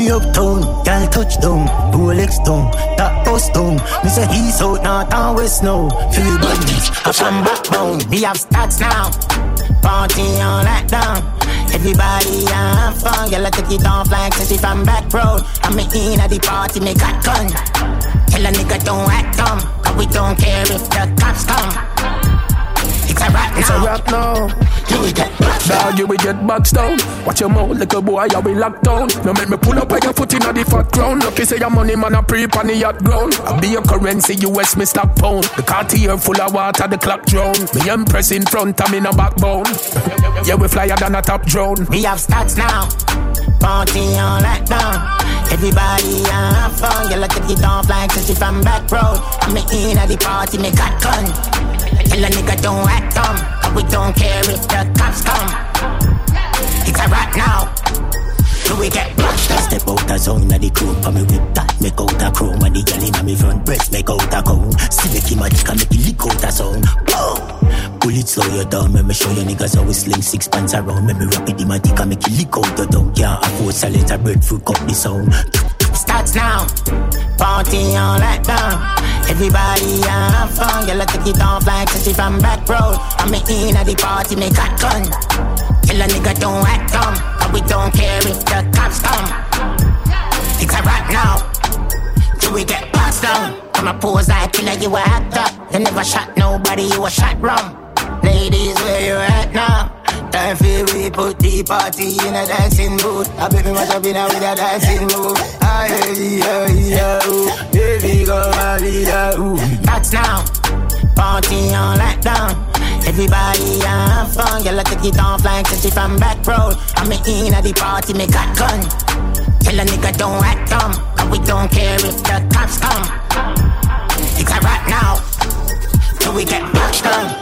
We uptown, girl touchdown, Rolex down, that post down. Me say east out, north and west now. Feel buddies, I'm from backbone. We have stats now, party on lockdown. Everybody have fun, girl I take it off like she from back road. I'm in at the party, me got gun. Tell a nigga don't act dumb, cause we don't care if the cops come. It's a rap now. It's a rap now. You will get boxed down. You will get boxed down. Watch your mouth, little boy, you will locked down. Now make me pull up on your foot in the fat ground. Lucky say your money man a pre on the yacht ground. I be your currency, US me stock pound. The Cartier full of water, the clock drone. Me empress in front, I'm in a backbone. Yeah, we flyer than a top drone. We have stats now, party on lockdown. Everybody have fun, you look at it off like she from back road. I'm in at the party, me got gun. Tell a nigga don't act dumb, cause we don't care if the cops come. It's a rap now, do we get blocked up? Step out the zone of the crew, for me with that, make out a chrome. And the girl in me front breast, make out a cone. Select him a dick and make it lick out a sound. Boom! Pull it slow you down, let me show you niggas how we sling 6 pants around. Let me rock it in my dick and make it lick out the down. Can't afford salad or breadfruit, cut the sound. Starts now, party on lockdown. Everybody have fun, you take it off like she from back road. I'm in at the party, me got gun. Tell a nigga don't act dumb, cause we don't care if the cops come. It's a rap now, till we get passed down. Come a pose like killer, you a actor. You never shot nobody, you a shot wrong. Ladies, where you at now? Time for we put the party in a dancing mood. I baby must have been out with a dancing mood. Baby go that's now, party on lockdown. Everybody have fun, you take it off like she from back road. I'm in at the party, me got gun. Tell a nigga don't act dumb, cause we don't care if the cops come. It's a rap now, till we get boxed down.